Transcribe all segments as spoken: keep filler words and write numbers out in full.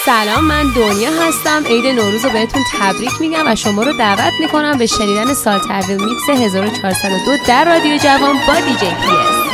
سلام، من دنیا هستم. عید نوروز رو بهتون تبریک میگم و شما رو دعوت میکنم به شنیدن سال تحویل میکس هزار و چهارصد و دو در رادیو جوان با دی جی پی اس.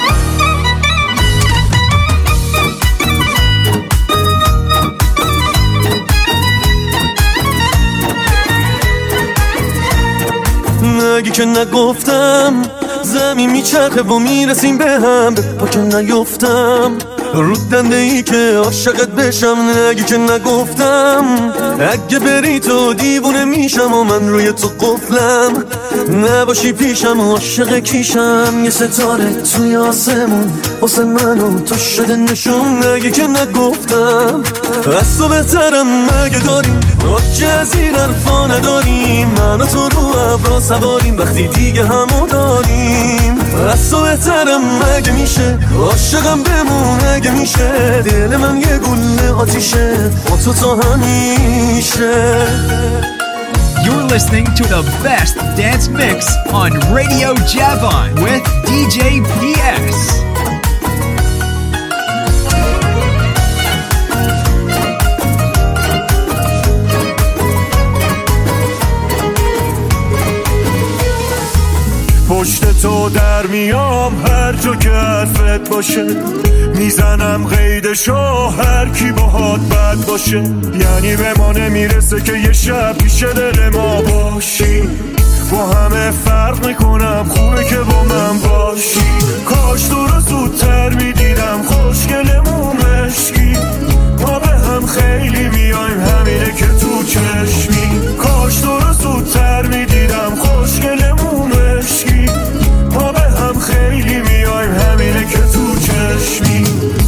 نگی که نگفتم زمین میچرخه و میرسیم به هم، به پا که نیفتم رو دنده ای که عاشقت بشم. نگی که نگفتم اگه بری تو دیوونه میشم و من روی تو قفلم، نباشی پیشم و عاشق کیشم. یه ستاره توی آسمون واسه من و تو شده نشون. نگی که نگفتم از تو بهترم مگه داریم، راجع از این حرفا نداریم. من و تو رو ابرا سواریم وقتی دیگه همو داریم. از تو بهترم مگه میشه عاشقم بمون، اگه میشه دل من یه گله آتیشه با تو تا همیشه. You're listening to the best dance mix on Radio Javon with دی جی پی اس. پشت تو در میام هر جا که حرفت باشه، میزنم قیدشو هر کی باهات بد باشه. یعنی به ما نمیرسه که یه شب پیش دل ما باشی، با همه فرق میکنم خوبه که با من باشی. کاش تو رو زودتر میدیدم خوشگلمون مشکی، ما به هم خیلی میایم همینه که تو چشمی. کاش تو رو زودتر میدیدم خوشگلمون مشکی، ما به هم خیلی میایم همینه که تو چشمی.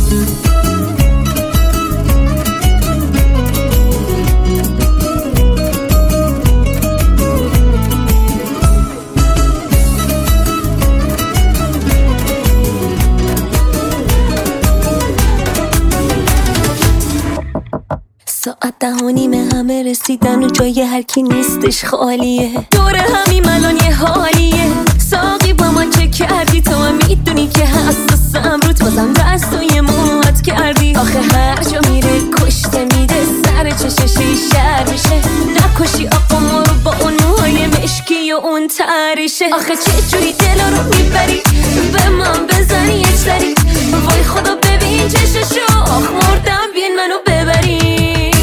ساعت ده و نیمه همه رسیدن و جای هر کی نیستش خالیه. دور همین الان یه حالیه. ساقی با ما چه کردی؟ تو هم میدونی که حساسم رو تو، بازم دستوی موت کردی. آخه هر جا میره کشته میده، سر چششی شر میشه. نکشی آقا ما رو با اون موهای مشکی و اون تریشه. آخه چه جوری دلا رو میبری به من بزنی یه چلری. وای خدا ببین چششو، آخ مردم بین منو ببری.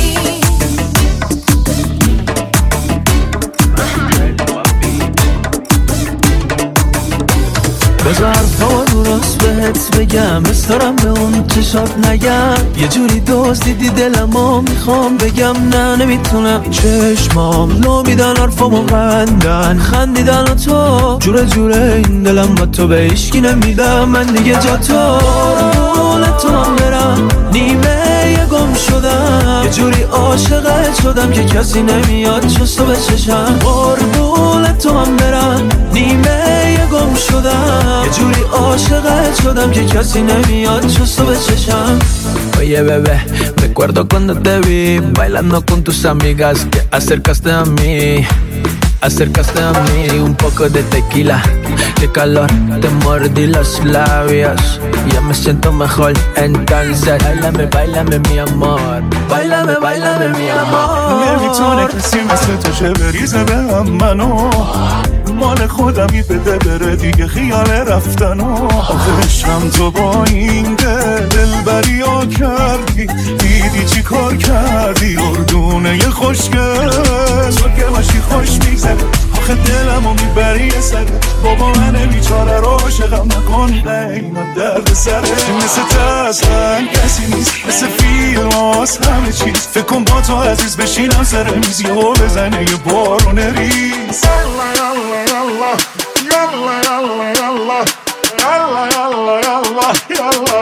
بذار حرفا درست بهت بگم، بستارم به اون چشات نگم. یه جوری دزدیدی دلمو میخوام بگم نه نمیتونم. چشمام لو میدن حرفامو بندن، خندیدن و تو جوره جوره این دلم با تو به هیچکی نمیدم. من دیگه جا تو قولت تو هم برم، نیمه یه گم شدم. یه جوری عاشقت شدم که کسی نمیاد جز تو به چشم. قربونت تو هم برم، نیمه یه گم شدم. یه جوری عاشقت شدم که کسی نمیاد جز تو به چشم. Oye bebé, recuerdo cuando te vi bailando con tus amigas, te acercaste a mí, acercaste a mí. Un poco de tequila, qué calor, te mordí los labios. Ya me siento mejor, entonces bailame, bailame mi amor, bailame, bailame mi amor. نمیتونه کسی مثل تو چه بریزه به هم منو، مال خودمی بده بره دیگه خیال رفتن. و آخشم تو با این دل دلبری ها کردی، دیدی چی کار کردی اردونه یه خوشگل. تو که باشی خوش میگذره، آخه دلمو میبری یه سره. بابا من بیچاره رو عاشقم نکن اینا درد سره. مثل تسلن کسی نیست، مثل فیلم هاست همه چیز. فکر کن با تو عزیز بشینم سر میز یهو بزنه یه بارون ریز. Yalla, yalla, yalla, yalla, yalla, yalla, yalla, yalla,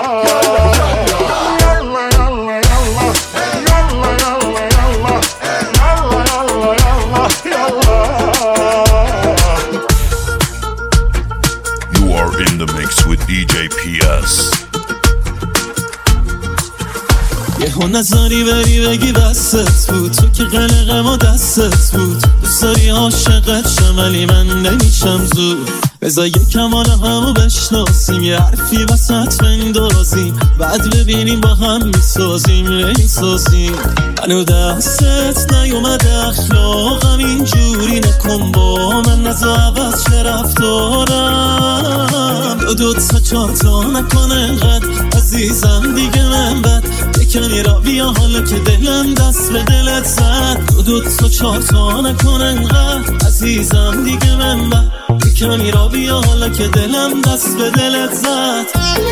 yalla, yalla, yalla, yalla, yalla, yalla, yalla, You are in the mix with دی جی پی اس. یهو نظری بری بگی بستت بود، تو که قلقم و دستت بود. دوست داری عاشقت شم ولی من نمیشم زود. بذار یکم حالا همو بشناسیم، یه حرفی وسط بندازیم، بعد ببینیم با هم میسازیم میسازیم. منو دستت نیومد اخلاقم اینجوری نکن با من، نزا عوض چه رفتارم. دو دو تا چار تا نکن انقدر عزیزم دیگه من بد، بکنی را بیا حالا که دلم دست به دلت زد. دو دو تا چار تا نکن انقدر عزیزم دیگه من بد، بکنی را بیا حالا که دلم دست به دلت زد.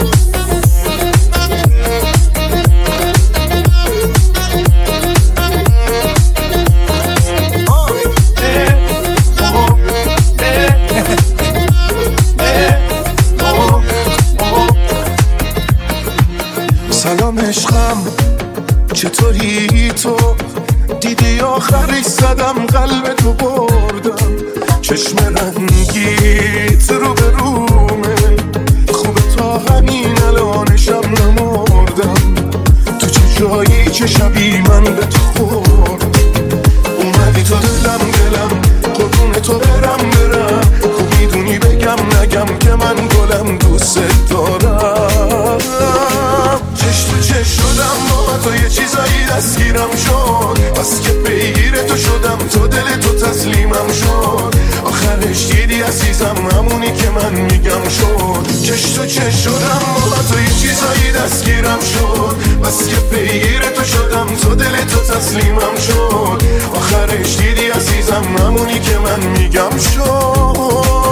سلام عشقم چطوری تو؟ دیدی آخرش زدم قلب تو بردم، چشم رنگیت رو به رومه، خوبه تا همین الانشم نمردم. تو چه جایی چه شبی من به تو خورد، اومدی تو دلم دلم قربون تو برم برم. خوب میدونی بگم نگم که من گلم دوست دارم. چش تو چش شدم با تو یه چیزایی دستگیرم شد، بس که پیگیر تو شدم تو دل تو تسلیمم شد. آخرش دیدی عزیزم همونی که من میگم شد. چش تو چش شدم با تو یه چیزایی دستگیرم شد، بس که پیگیر تو شدم تو دل تو تسلیمم شد. آخرش دیدی عزیزم همونی که من میگم شد.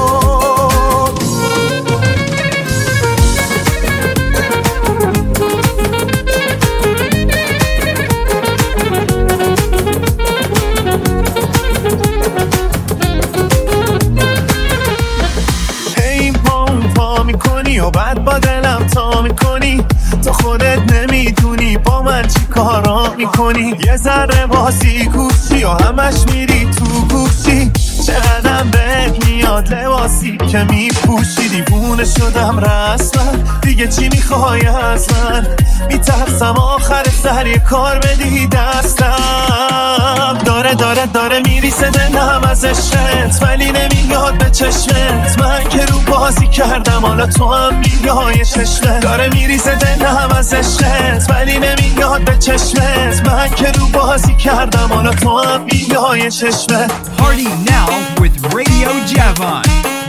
و بعد با دلم تا میکنی، تو خودت نمیدونی با من چی کارا میکنی. یه ذره بازی گوشی و همش میری تو گوشی، چقدرم بهت میاد لباسی که میپوشی. دیوونه شدم رسما دیگه چی میخوای از من، میترسم آخر سر یه کار بدی دستم. داره داره داره میریسه دلم از عشقت، ولی نمیاد به چشمت. من که رو بازی کردم حالا تو هم میای چشمت. داره میریسه دلم از عشقت، ولی نمیاد به چشمت. من که رو بازی کردم حالا تو هم میای چشمت. Party now with Radio Javon.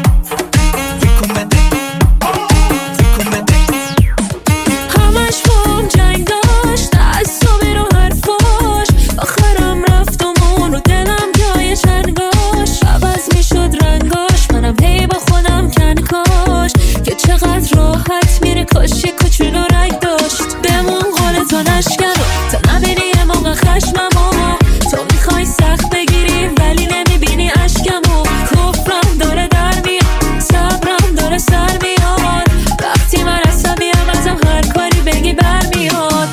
همش بام جنگ داشت دستامه رو حرفاش، آخرم رفتم و دلم جای چنگاش. عوض میشد رنگاش منم هی با خودم کنکاش، که چقدر راحت میره کاش یه کوچولو رنگ داشت. بمون قول تو نشکنو تا نبینی یه موقع خشممو، تو میخوای سخت بگیری ولی نمیبینی اشکمو. کفرم داره در میاد صبرم داره سر میاد، وقتی من عصبیم ازم هر کاری بگی برمیاد.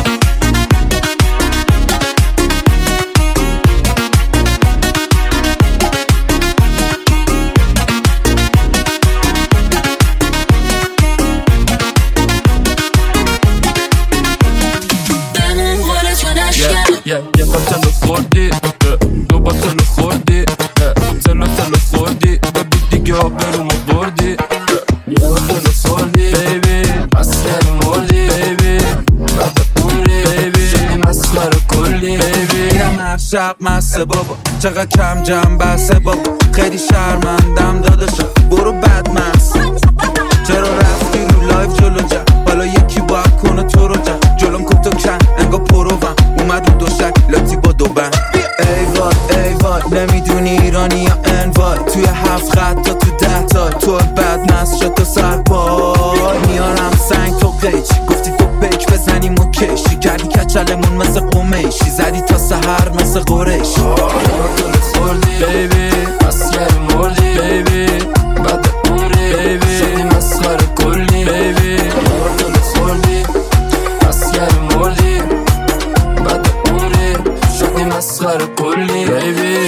بمون قول تو نشکنو. یه باتلو خوردی دو باتلو خوردی تلو تلو خوردی ببی دیگه آبرومو بردی. یه باتلو خوردی بیبی مسخره مردی بیبی، بعد عمری بیبی شدی مسخره کلی بیبی. میرم هر شب مسته بابا چقدر کم جمع بسته بابا، خیلی شرمندم داداشم برو بد مست. چرا رفتی رو لایف جلو جم، حالا یکی باید کنه تو رو جم. جلوم کن تو کن انگا پروم اومد رو دوشک لاتی با دو بند. ای وای ای وای نمیدونی ایرانی یا انوای، توی هفت خط تا تو ده تا تو بد مست شد تو سرپای. میارم سنگ تو قیچ گفتی تو بیک بزنیم و کشی، کردی کچلمون مثل قمیشی، زدی تا سهر مثل قریشی. دل خوردی بیبی مسخره مردی بیبی، بعد عمری بیبی شدی مسخره کلی بیبی. دل خوردی مسخره مردی، بعد عمری شدی مسخره کلی بیبی.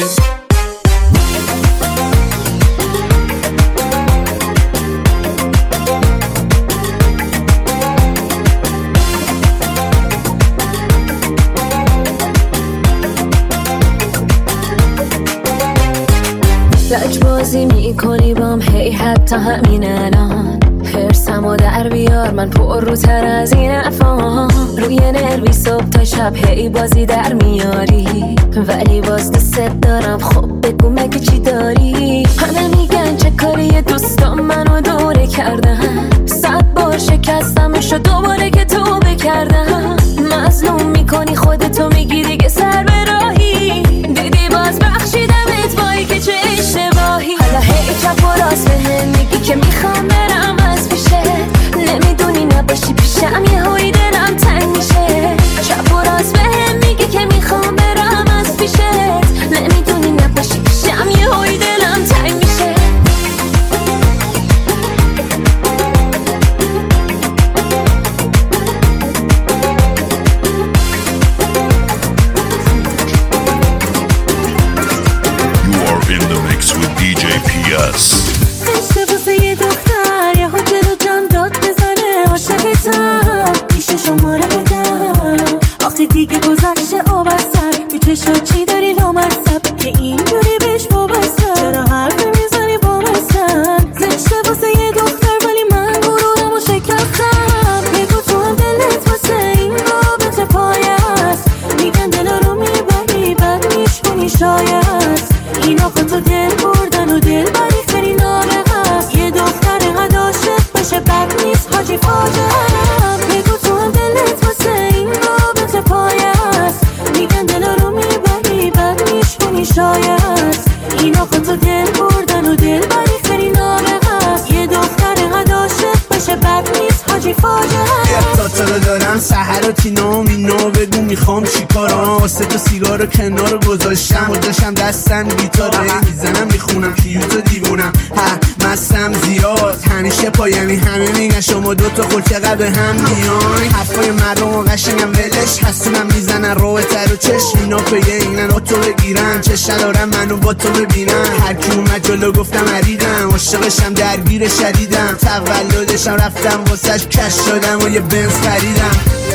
ای حتی همین الان حرسمو در بیار، من پر رو تر از این افام. روی نروی صبح تا شب هی بازی در میاری، ولی باز دوست دارم. خب بگو مگه چی داری؟ همه میگن چه کاری دوستان منو دوره کردن، صد بار شکستمش و دوباره که تو بکردم. مظلوم میکنی خودتو، میگی دیگه سر به راهی، دیدی باز بخشیدمت وای که چه اشتباهی. حالا هی چپ و راست بهم میگی که میخوام برم از پیشت، نمیدونی نباشی پیشم یه هایی دلم تنگ میشه. چپ و راست بهم میگی که میخوام برم از پیشت، نمیدونی نباشی پیشم یه هایی دلم تنگ میشه. دی جی پی اس. قصه واسه یه دختر یه حجر رو جمع داد بزنه عاشقتم، پیش شماره بدم. آخه دیگه گذشته آب از سر، تو چشات چی داری لامصب که اینجوری بهش وابستم؟ چرا حرف میزنی با مثلا؟ زشته واسه یه دختر ولی من غرورم و شکستم. بگو تو هم دلت واسه این رابطه پایه است، میگن دل رو میبری بد میشونی شاید. اینا خودتو دل بردن و دل بری خیلی نابغه است. یه دختر اینقدر عاشق باشه بد نیست حاجی فاجعه. بگو تو هم دلت واسه این رابطه پایه است، میگن دل رو میبری بد میشونی شاید. اینا خودتو دل بردن و دل بری خیلی نابغه است. یه دختر اینقدر عاشق باشه بد نیست حاجی فاجعه. تا رو دارم سحر و تینا و مینا، بگو میخوام چی کارم. واسه تو سیگار کنار گذاشتم و داشتم دستم گیتاره میزنم میخونم کیوتو دیوونم. ها مستم زیاد همیشه پایمی، همه میگن شما دوتا خود چقدر به هم میان. حرفای مردم و قشنگم ولش هستونم میزنن روه تر و چشم اینا پیه اینن و تو بگیرن. چش ندارم منو با تو ببینن، هر کی اومد جلو گفتم عریدم. عاشقشم درگیر شدیدم، تولدشم رفتم واسش کش شدم و یه بنز خریدم.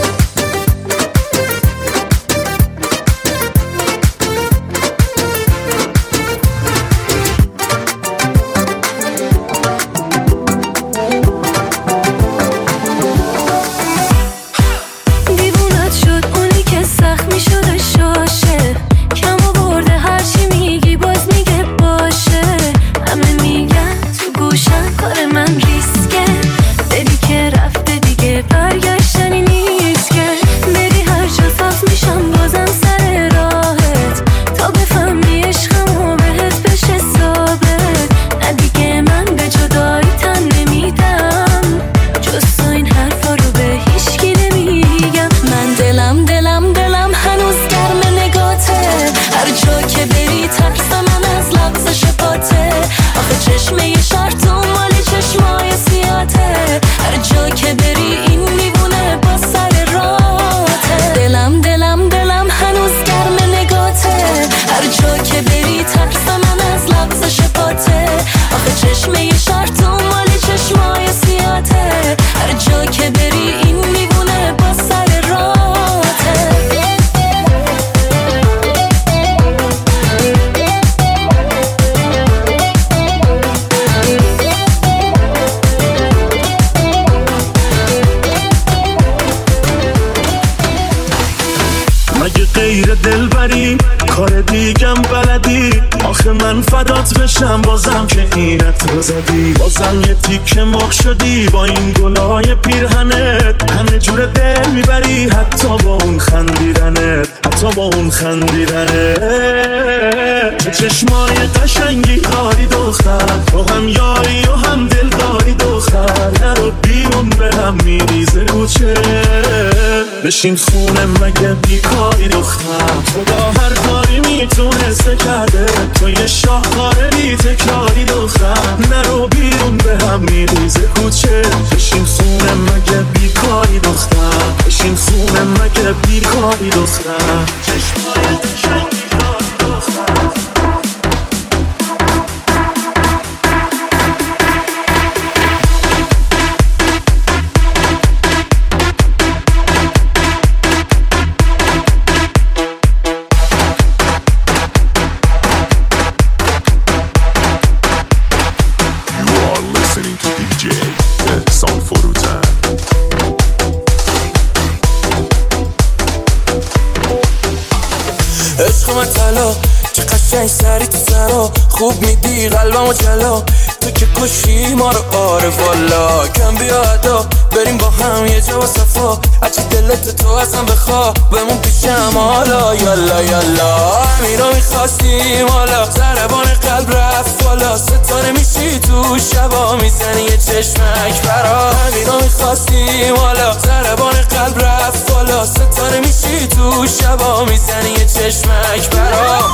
دیوونت شد اونی که سخت میشده شاشه، کم و برده هرچی میگی باز میگه باشه. همه میگن تو گوشم کار من ریسکه، بری که رفته دیگه برگشتنی نیست که. بری هر جا صاف میشم بازم سر راهت، تا بفهمی عشقم و بهت بشه ثابت. نه دیگه من به جدایی تن نمیدم، جز تو این حرفا رو به هیچکی نمیگم. من دلم دلم دلم هنوز گرم نگاته، هر جا که بری ترس من از لغزش پاته. آخه چشمه یه شرطون مالی چشمای سیاته، هر جا که بری این میبونه با سر راته. دلم دلم دلم هنوز گرم نگاته، هر جا که بری ترس من از لغزش پاته. آخه چشمه یه شرطون مالی چشمای سیاته، هر جا که بری این میبونه با سر راته. مگه غیر دل بری کار دیگم بلدی؟ آخه من فدات بشم بازم که اینت رو زدی. بازم یه تیکه مرغ شدی با این گلای پیرهنت، همه جور دل میبری حتی با اون خندیدنت، حتی با اون خندیدنت. چه چشمای قشنگی داری دختر، تو هم یاری و هم دل داری دختر. نرو بیرون به هم میریزه کوچه، بشین خونه مگه بیکاری دختر. تو با هر کاری میتونسته کرده، تو یه شاهکار بی تکراری دختر. نرو بیرون به هم میریزه کوچه، بشین خونه مگه بیکاری دختر. بشین خونه مگه بیکاری دختر. چشمای قشنگی داری دختر. You بزنی سری تو سرا، خوب میدی قلبمو جلا، تو که کشی ما رو آره والا. کم بیا ادا بریم با هم یه جا و صفا، هرچی دلت تو ازم بخوا بمون پیشم حالا. یالا یالا همینو میخواستیم حالا، ضربان قلب رفت بالا، ستاره میشی تو شبا میزنی یه چشمک برا. همینو میخواستیم حالا، ضربان قلب رفت بالا، ستاره میشی تو شبا میزنی یه چشمک برا.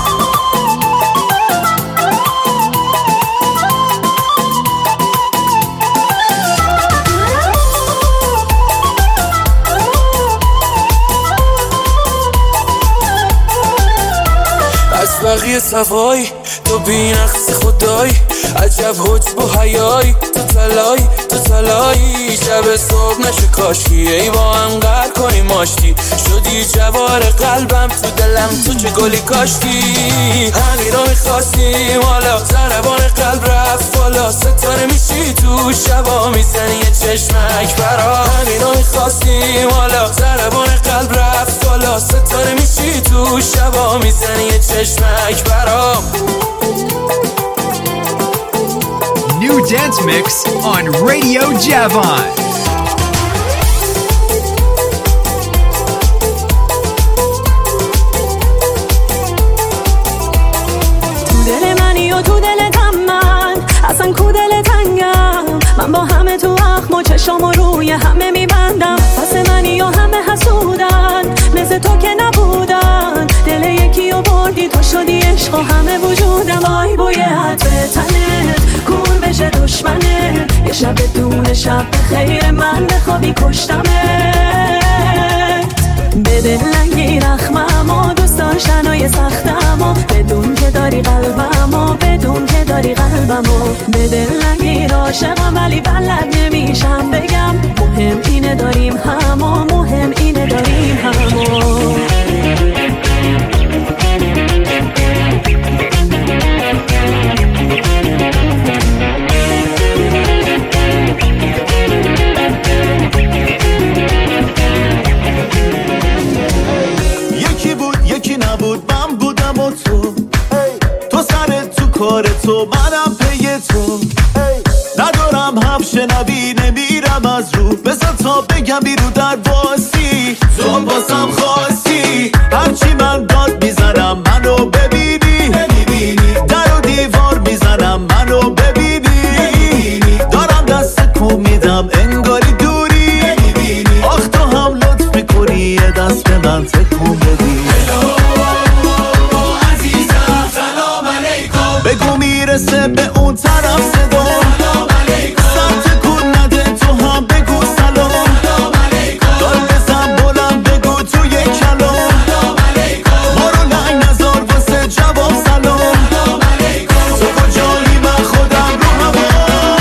از بقیه صفایی تو بی نقص خدایی، عجب حجب و حیایی، تو تلایی تو تلایی. شب صبح نشه کاشکی ای با هم قهر کنی ماشتی، شدی جوار قلبم تو دلم تو چه گلی کاشتی. همین رو میخواستیم حالا، ضربان قلب رفت بالا، ستاره میشی تو شبا میزنی یه چشمک برا. همین رو میخواستیم حالا، ضربان قلب رفت بالا، ستاره میشی تو شبا میزنی یه چشمک برا. New dance mix on Radio Javon. تو دل منی و تو دلتم من، اصلا کو دل تنگم. من با همه تو اخم و چشم و روی همه میبندم. پس منی و همه حسودن، مثل تو که نبودن. دل یکی و بردی تو شدی عشق و همه وجودم. آی بوی عطر تنت کور بشه دشمنه، یه شب بدون شب خیر من بخوابی کشتمت. به دل نگیر اخمم و دوست داشتنای سختم و بدون که داری قلبم و بدون که داری قلبم و به دل نگیر عاشقم ولی بلد نمیشم بگم. مهم اینه داریم هم و مهم اینه داریم هم و یکی بود یکی نبود، من بودم و تو، تو سرت تو کار تو منم پی تو. ندارم هم شنوی نمیرم از رو، بزن تا بگم بیرو در واسی، تو بازم خواستی. هرچی من داد میزنم منو ببینی، در و دیوار میزنم منو ببینی. دارم دست کو میدم انگاری دوری، آخ تو هم لطف میکنی یه دست به من تکون بدی. عزیزم سلام علیکم، بگو میرسه به اون طرف صدا. سر تکون نده تو هم بگو سلام. دار بزن بلند بگو توی کلام. ما رو لنگ نزار واسه جواب سلام. تو کجایی من خودم رو هوا.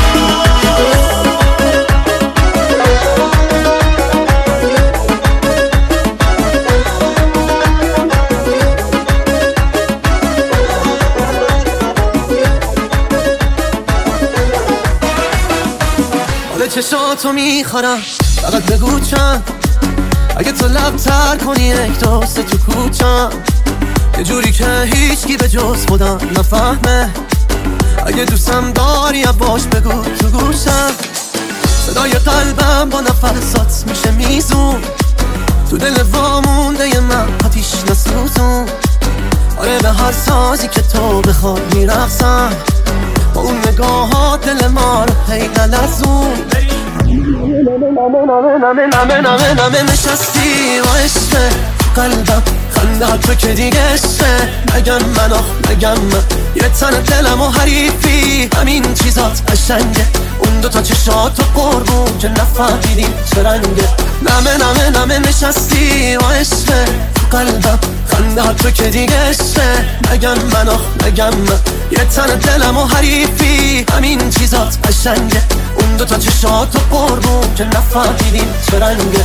حالا چشاتو میخورم فقط بگو چند، اگه تو لب تر کنی یک دوست تو کوچم، یه جوری که هیچکی به جز خودم نفهمه. اگه دوستم داری باش بگو تو گوشم، صدای قلبم با نفسات میشه میزون، تو دل وامونده من آتیش نسوزون. آره به هر سازی که تو بخواد میرقصم، با اون نگاهات دل ما رو هی نلزون. نمه نمه نمه نمه نمه نمه نشستی و عشقه قلبم، خنده تو که دیگه عشقه. نگم من آخ نگم من، یه تن دلم و حریفی، همین چیزات قشنگه. اون دوتا چشات و قربون که نفهمیدیم چه رنگه. نمه نمه نمه نشستی و عشقه قلبم، خنده تو که دیگه عشقه. نگم من آخ نگم من، یه تن دلم و حریفی، همین چیزات قشنگه. اون دوتا چشات و قربون که نفهمیدیم چه رنگه.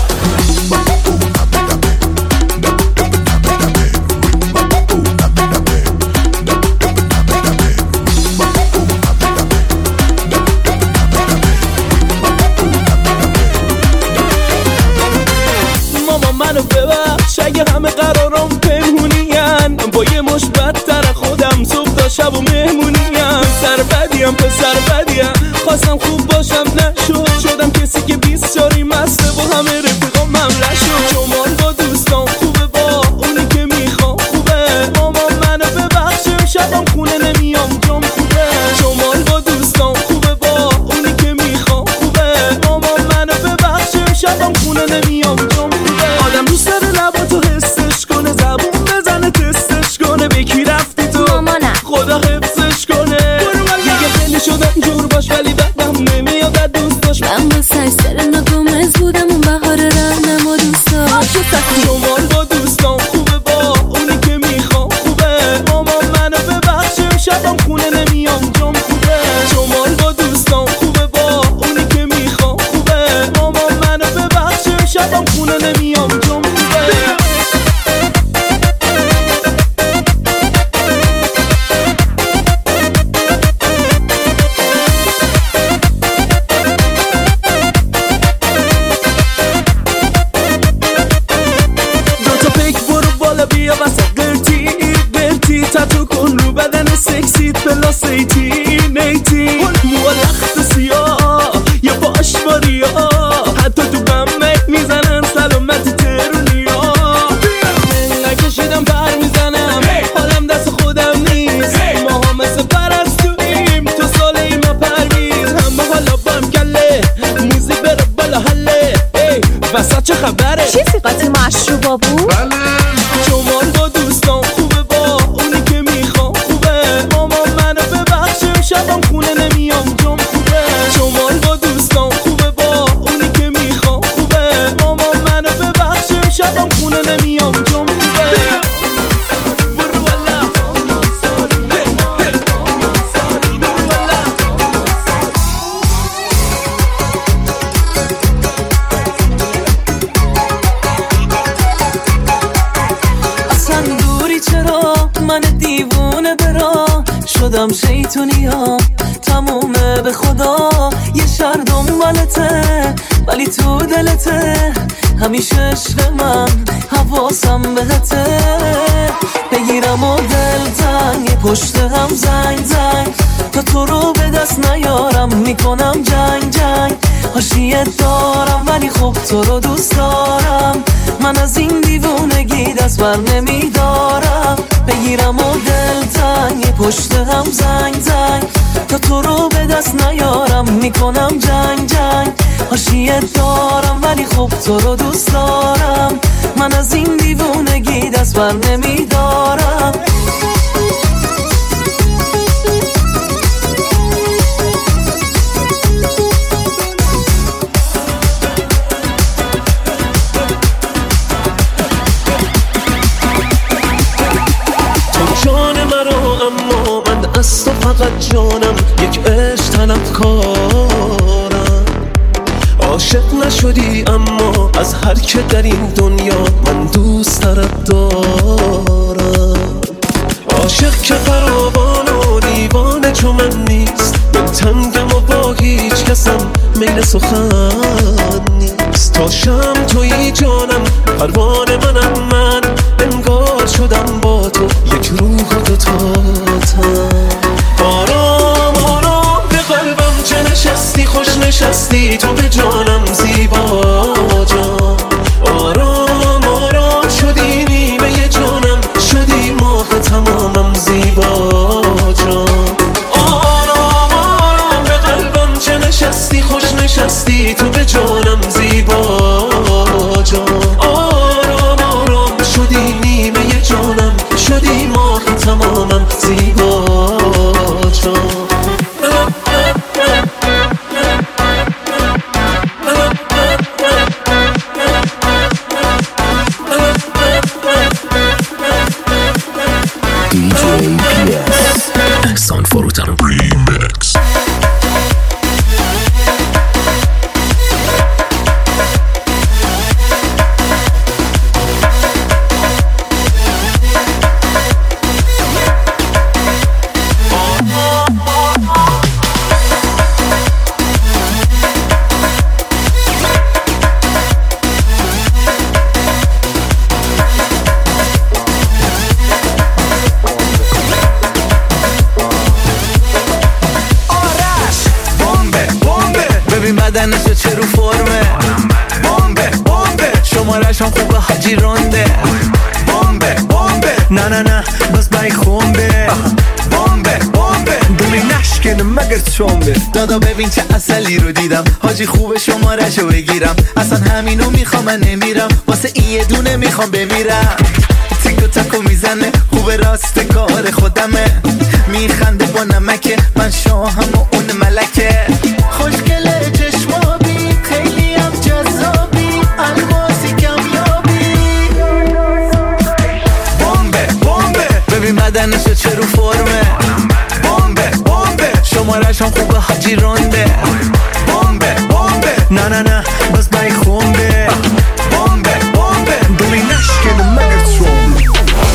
ماما منو ببخش اگه همه قرارم پنهونین، با یه مش بدتر خودم تو شب و مهمونیم، سر بدیم پسر بدیم، خواستم خوب باشم نشد، شدم کسی که بیست چاری مسته و همه رفیقام مملش شد. جمال با دوستان خوبه، با اونی که میخوام خوبه، مامان منو ببخشه شبم خونه نمیام جام خوبه. جمال با دوستان خوبه، با اونی که میخوام خوبه، مامان منو ببخشه شبم خونه نمیام جام خوبه. آدم دوست داره لباتو حسش کنه، زبون بزنه تستش کنه، به کی رفتی تو مامانم خدا حفظش کنه. دیگه خیلی شدم جور باش ولی بعدم نمیاد از دوست داشت. من با سرسر ناگمز بودم اون بهار رهنم و دوست داشت. جمال با دوستان خوبه، با اونی که میخوام خوبه، مامان منو ببخشه شبم خونه نمیام جام خوبه. جمال با دوستان خوبه، با اونی که میخوام خوبه، مامان منو ببخشه شبم خونه نمیام جام خوبه. بیا واسه قلتی قلتی تاتو کن رو بدن سکسیت پلاس ایتین ایتین، مو لخت سیاه یا باش باریا، حتی تو بمک میزنن سلامت ترونیا. من نکشیدم پر میزنم حالم دست خودم نیست، ما هم مثل پرستویم تو سال ایما پرویز، همه حالا بام گله موزیک بره بالا حله. وسط چه خبره؟ چی سیقاتی مشروبا بود؟ بله. جمال با دوستان خوبه، با اونی که میخوام خوبه، مامان منو ببخشه شبم خونه نمیام جام خوبه. جمال با دوستان خوبه، با اونی که میخوام خوبه، مامان منو ببخشه شبم خونه نمیام جام خوبه. من دیوونه برا شدم شیطونی ها تمومه به خدا، یه شهر دنبالته ولی تو دلته، همیشه عشق من حواسم بهته، بگیرم و دل تنگ پشت هم زنگ زنگ، تا تو رو به دست نیارم میکنم جنگ جنگ، حاشیه دارم ولی خب تو رو دوست دارم، من از این دیوونگی دست بر نمیدارم، بگیرم و دل تنگ پشت هم زنگ زنگ، تا تو رو به دست نیارم میکنم جنگ جنگ، حاشیه دارم ولی خب تو رو دوست دارم، من از این دیوونگی دست بر نمیدارم. جان مرا اما من از تو فقط جانم، یک عشق طلبکارم، عاشق نشدی اما از هر که در این دنیا من دوست طرف دارم، عاشق که فراوان و دیوانه چو من نیست، من تنگم و با هیچ کسم میل سخن نیست، تا شم تویی جانم پروانه منم، من انگار شدم با تو یک روح و دو تاتم، آرام آرام به قلبم چه نشستی، خوش نشستی تو به جانم زیبا جان، آرام آرام شدی نیمه جانم، شدی ماه تمامم زیبا جان، آرام آرام به قلبم چه نشستی، خوش نشستی تو به جانم زیبا جان، آرام آرام شدی نیمه جانم، شدی ماه تمامم زیبا بدنشو چه رو فرمه بمبه بمبه شمارش هم خوبه حاجی رونده بمبه بمبه نه نه نه بس بای خونده بمبه بمبه دلی نشکنه مگر چومبه دادا ببین چه اصلی رو دیدم حاجی خوبه شمارشو بگیرم اصلا همینو میخوام من نمیرم واسه این یه دونه میخوام بمیرم تیکو تاکو میزنه خوبه راست کار خودمه میخنده با نمکه من شاهم و اون ملکه خوشگله چشمابی خیلی هم جذابی الماسی کمیابی بمبه بمبه ببین بدنشو چه رو فرمه بمبه بمبه شمارش هم خوبه حاجی رونده بمبه بمبه نه نه نه بس بای خونده بمبه بمبه دلی نشکنه مگر چومبه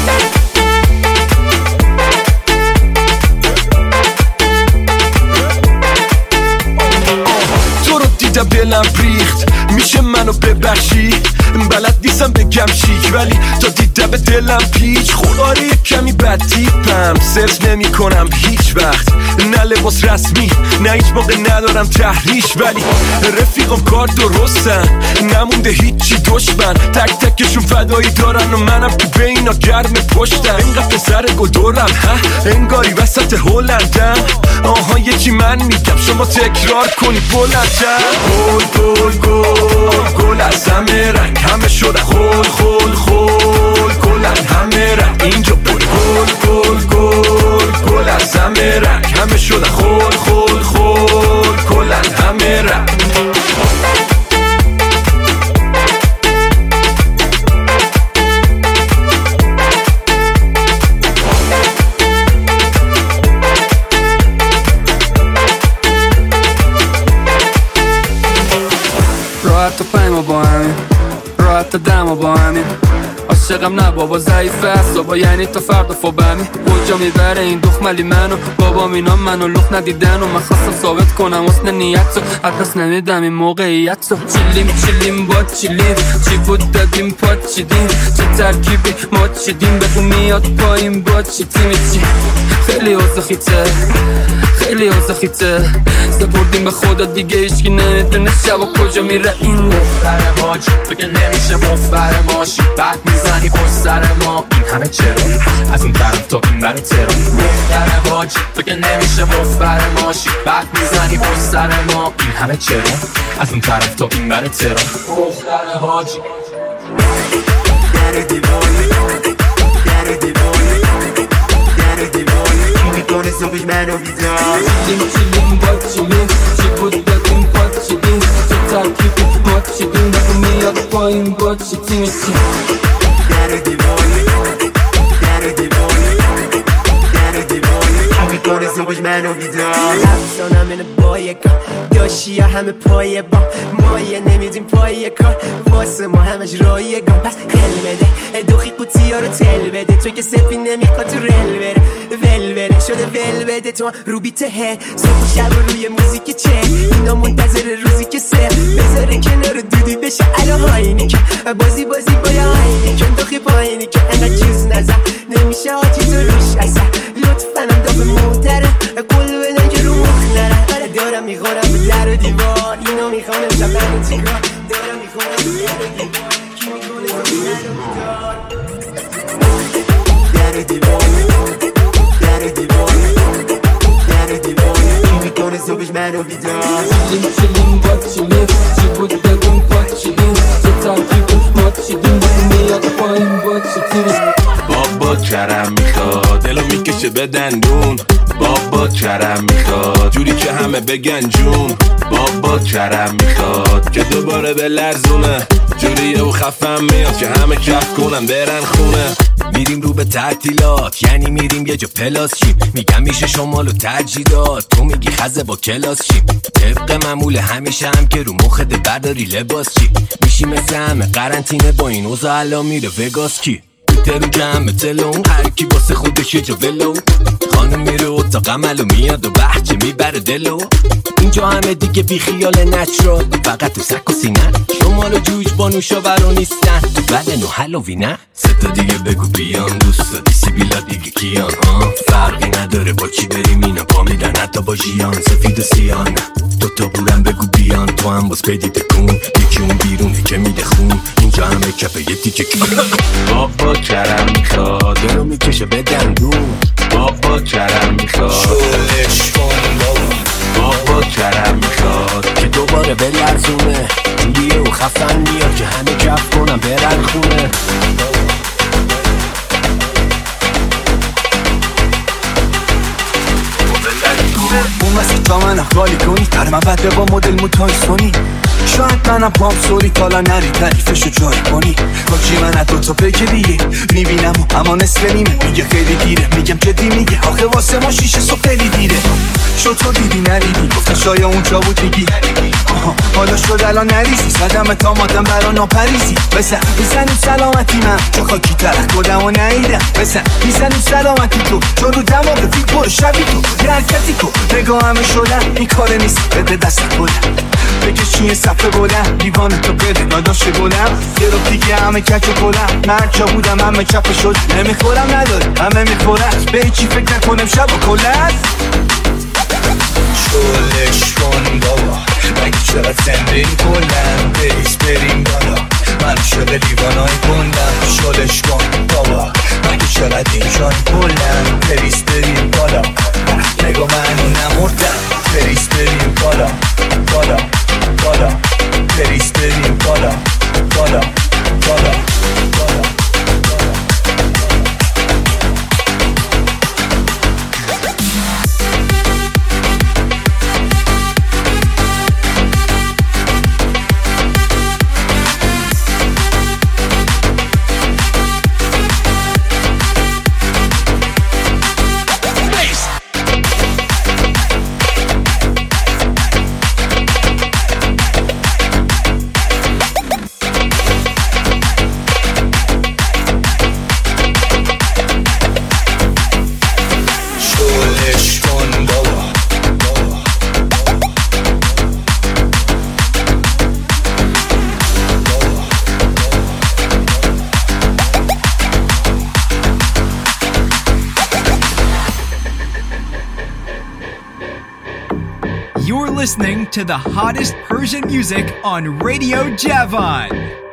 تو رو دیدم دلم ریخت میشه منو ببخشی بلد نیستم بگم شیک ولی تا دیدم به دلم پیچ خوراره کمی بد تیپم سرچ نمی کنم هیچ وقت نه لباس رسمی نه هیچ موقع ندارم تحریش ولی رفیقم کار درستن نمونده هیچی دشمن تک تکشون فدایی دارن و منم تو بینا گرم پشتم اینقدر پسر گدورم ها انگاری وسط هلندم آها یکی من میگم شما تکرار کنی بلندم گل گل گل گل از همه رنگ همه شده خول خول خول گلن همه رنگ اینجا بول گل گل گل گل از همه رنگ همه شده خول خول خول گلن همه رنگ راحت و پیما با همین راحت دم و با همین عاشقم نه بابا ضعیف است بابا یعنی تا فردا فوبمی کجا میبره این دخملی منو بابا مینا منو لخ ندیدن و من خواستم ثابت کنم حسن نیت رو حدث نمیدم این موقعیت رو چیلیم چیلیم با چیلیم چی بود دادیم پا چیدیم چه ترکیبی ما چیدیم بگو میاد پایین با چی تیمی چی خیلی حوض خیته خیلی حوض خیته سپردیم به خدا دیگه ایشکی نمیدونه شب و کجا میره این مفتر ماج بگه نمیشه مفتر ماشی بعد میزنی پشت سر ما این همه چرا از این طرف تا این برای ترا مفتر ماج بگه نمیشه مفتر ماشی بعد میزنی پشت سر ما این همه چرا از این طرف تا این برای ترا مفتر ماج در دیوانه در دیوانه در دیوانه کی میکنه صبح منو بیدار چیلیم چیلیم با چیلیم چی بود دادیم پا چیدیم چه ترکیبی ما چیدیم بگو میاد پایین با چی تیمی چی در دیوانه در دیوانه در دیوانه کی میکنه صبح منو بیدار لفظانم اینه با یکا داشی همه پایه با مایه نمیدیم پایه کار واسه ما همش رایگان پس خل بده دوخی قوطی ها رو تل بده تو که سپی نمیخواد تو رل بره ول بره شده ول بده تو رو بیته هه صبح شب روی موزیک چه اینا منتظر روزی که سه بذاره کنار دودی بشه الان هاینی که بازی بازی با یا هاینی کن دوخی پایینی که انقدر چیز نزن نمیشه آتی تو روش اصلا لطفا هم دابه موتره قول بدن که رو مخ نره آره دارم میخورم به در و دیوار اینو میخوانم شب من چیکار دارم میخورم به در و دیوار کی میکنه در دیوانه در دیوانه در دیوانه کی میکنه صبح منو بیدار چیلیم چیلیم با چیلیم چی بود دادیم پا چیدیم چه ترکیبی ما چیدیم بگو میاد پایین با چی تیمی بابا کرم میخواد دلو میکشه به دندون بابا کرم میخواد جوری که همه بگن جون بابا کرم میخواد که دوباره به لرزونه جوریه و خفم میاد که همه کف کنن برن خونه میریم رو به تعطیلات یعنی میریم یه جا پلاس شیم میگم میشه شمال و تجهیدات تو میگی خزه با کلاس شیم طبق معمول همیشه هم که رو مخت برداری لباس چی میشی مثل همه قرنطینه با این اوضاع الان میره وگاس کی ترو جمع تلون هر کی واسه خودش یه جا ولو خانم میره اتاق عمل و میاد و بحچه میبره دلو اینجا همه دیگه بی خیال نچرال فقط تو سک و سینه شمال و جوج با نوشاورا نیستن تو بلن و حلوی نه ستا دیگه بگو بیان دوستا دیسی بیلا دیگه کیان ها فرقی نداره با چی بریم اینا پا میدن حتی با جیان سفید و سیان دوتا بورم بگو بیان تو هم باز بدیده کن. یکی اون بیرونه که میده خون، اینجا همه کفه یه تیکه کون. بابا کرم میخواد دلو میکشه به دندون. بابا کرم میخواد شلش کن بابا. بابا کرم میخواد که دوباره بلرزونه، جوریه و خفن میاد که همه کف کنم برن خونه. اون واسه تا من خالی کنی تر من بده با مدل موتای سونی. شاید منم پام سوری تالا نری تعریفشو جاری کنی. با چی من تو تو بگیریه میبینم و اما نصف نیمه. میگه خیلی دیره میگم جدی میگه آخه واسه ما شیشه سو خیلی دیره. شد تو دیدی نریدی گفتن شاید اونجا بود میگی آها حالا شد الان نریزی. زدم تا مادم برا ناپریزی. بسن بزنیم سلامتی من چه خاکی ترک کدم و نهیدم. بسن بزنیم سلامتی تو چون رو دماغ فیک برو شبی تو یه حرکتی کن. نگاه همه شدن این کار نیست بده دست بودن. بکش چیه صفحه بودن دیوانه تو بده داداش گلم. یه رو دیگه همه کچ و کلم. من جا بودم همه چپه شد نمیخورم نداره همه میخورم. به هیچی فکر نکنم شب و کلت شلش کن بابا. مگه چرا تمرین کنم بریز بریم بالا. من شده لیوانای کندم شلش کن بابا. مگه چرا اینجا کلم بریز بریم بالا. نگاه منو نمردم بریز بریم بالا بالا بالا. بریز بریم بالا بالا بالا بالا. You're listening to the hottest Persian music on Radio Javan.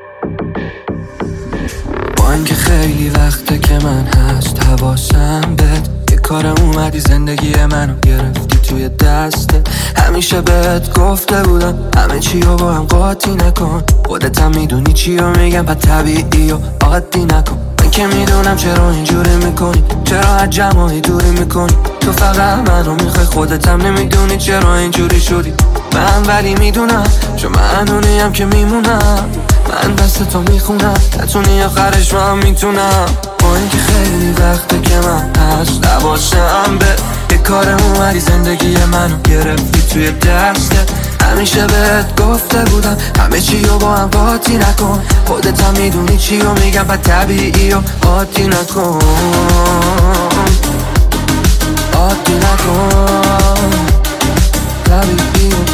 با اینکه خیلی وقته که من هست حواسم بهت. یه کار اومدی زندگی منو گرفتی توی دسته. همیشه بهت گفته بودم همه چی رو با هم قاطی نکن. خودت هم میدونی چی رو میگم پس طبیعی و عادی نکن. من که میدونم چرا اینجوری میکنی، چرا از جمعی دوری میکنی. تو فقط منو میخوای خودت هم نمیدونی چرا اینجوری شدی. من ولی میدونم چون من اونیم که میمونم. من دست تو میخونم نتونی آخرش رو هم میتونم. با اینکه خیلی وقته که من هست نباشم به. یه کار اومدی زندگی منو گرفتی توی دسته. همیشه بهت گفته بودم همه چی رو با هم قاطی نکن. خودت هم میدونی چی رو میگم پس طبیعی و عادی نکن. عادی نکن طبیعی و